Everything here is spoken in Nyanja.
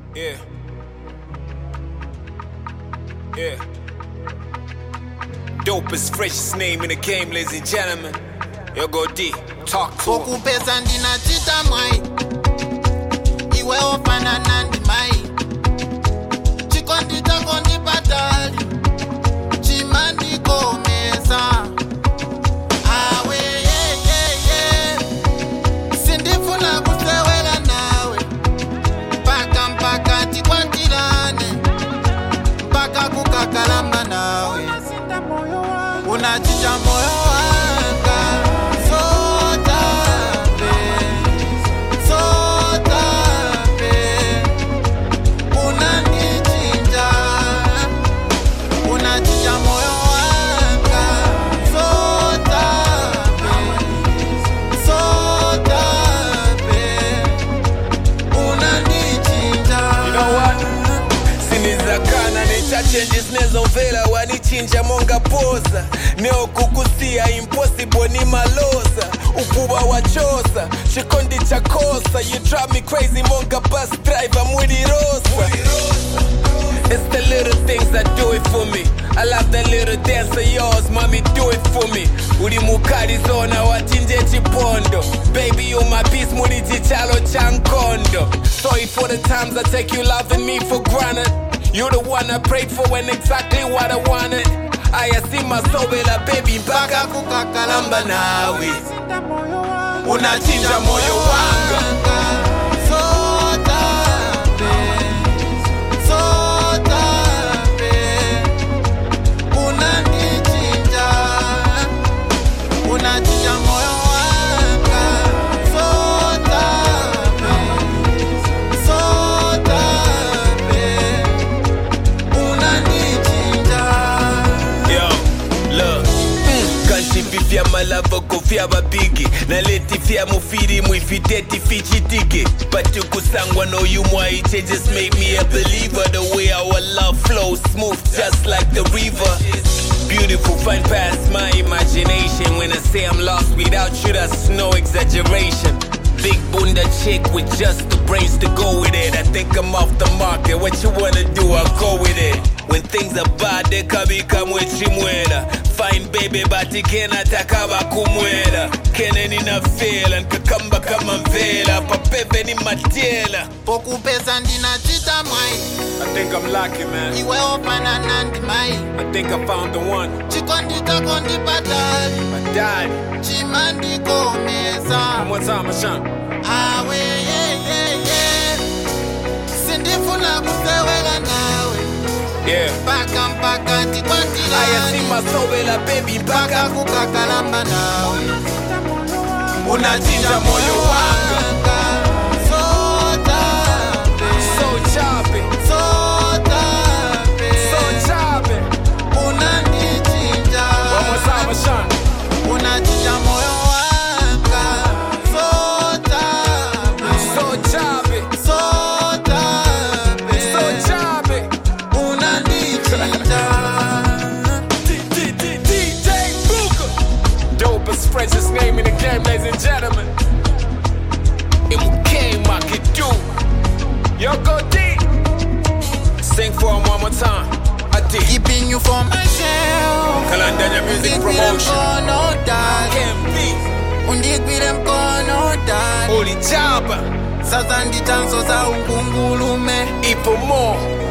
Yeah. Yeah. Dopest, freshest name in the game, ladies and gentlemen. Yo, go D. Talk to him. Okupesa ndinachita mai iwe ofanana ndi mai chikondi chako ndipatali chimandikomesa awe yeyeye sindifuna kusewela nawe mpaka tikwatilane mpaka kukakalamba nawe unachicha moyo wanga changes nezomvela wanichinja monga posa neokukusia impossible ni malosa ukuba wachosa chikondi chakosa you drive me crazy monga bus driver mwidi rosa. It's the little things that do it for me. I love that little dance of yours, mommy, do it for me. Uri mukari zona watinje chipondo. Baby, you my peace, muri chichalo chankondo. Sorry for the times I take you loving me for granted. You're the one I prayed for and exactly what I wanted. I see my soul, baby, mpaka kukakalamba nawe. Unachinja moyo wanga. Fia malava kofia babigi na leti fia mufiri muifiteti fichitike patukusangwa no you mwai just make me a believer the way our love flows smooth just like the river beautiful fine past my imagination when I say I'm lost without you that's no exaggeration big bunda chick with just the brains to go with it I think I'm off the market what you wanna do I'll go with it when things are bad they can become with chimwera fine baby but ikena takaba kumwera kene nina feel and kakamba kama mvela papeve ni matiela pokupesa ndinachita mai I think I'm lucky man iwe ofanana ndi mai I think I found the one chikondi chako ndipatali my daddy chimandikomesa one more time Ashan awe yeyeye sindifuna kusewela nawe yeah mpaka tikwatilane I see my soul baby mpaka kukakalamba nawe unachinja moyo wanga so choppy unanichinja one more time Ashan unachinja moyo wanga so choppy Freshest name in the game, ladies and gentlemen. MK Makidu. Yo, go D. Sing for him one more time. I did. Keeping you for myself. Kalandanya Music Promotion. No die. KMP. Undikwile mkono die. Oli Jaba. Sasa nditanso za ukungulume. Ipo more.